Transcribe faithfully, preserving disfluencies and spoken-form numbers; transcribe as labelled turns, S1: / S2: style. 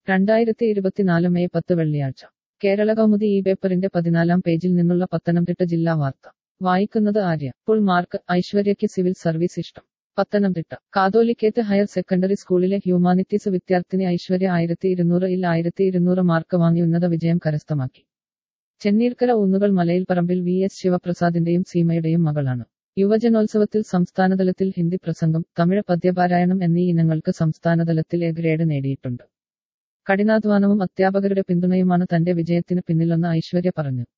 S1: രണ്ടായിരത്തി ഇരുപത്തിനാല് മെയ് പത്ത് വെള്ളിയാഴ്ച കേരള കൗമുദി ഈ പേപ്പറിന്റെ പതിനാലാം പേജിൽ നിന്നുള്ള പത്തനംതിട്ട ജില്ലാ വാർത്ത വായിക്കുന്നത് ആര്യ. ഫുൾ മാർക്ക് ഐശ്വര്യയ്ക്ക് സിവിൽ സർവീസ് ഇഷ്ടം. പത്തനംതിട്ട കാതോലിക്കേറ്റ് ഹയർ സെക്കൻഡറി സ്കൂളിലെ ഹ്യൂമാനിറ്റീസ് വിദ്യാർത്ഥിനി ഐശ്വര്യ ആയിരത്തി ഇരുന്നൂറ് ഇൽ ആയിരത്തി ഇരുന്നൂറ് മാർക്ക് വാങ്ങി ഉന്നത വിജയം കരസ്ഥമാക്കി. ചെന്നീർക്കര ഊന്നുകൾ മലയിൽപ്പറമ്പിൽ വി എസ് ശിവപ്രസാദിന്റെയും സീമയുടെയും മകളാണ്. യുവജനോത്സവത്തിൽ സംസ്ഥാനതലത്തിൽ ഹിന്ദി പ്രസംഗം, തമിഴ് പദ്യപാരായണം എന്നീ ഇനങ്ങൾക്ക് സംസ്ഥാനതലത്തിൽ എ ഗ്രേഡ് നേടിയിട്ടുണ്ട്. കഠിനാധ്വാനവും അധ്യാപകരുടെ പിന്തുണയുമാണ് തന്റെ വിജയത്തിന് പിന്നിലെന്ന് ഐശ്വര്യ പറഞ്ഞു.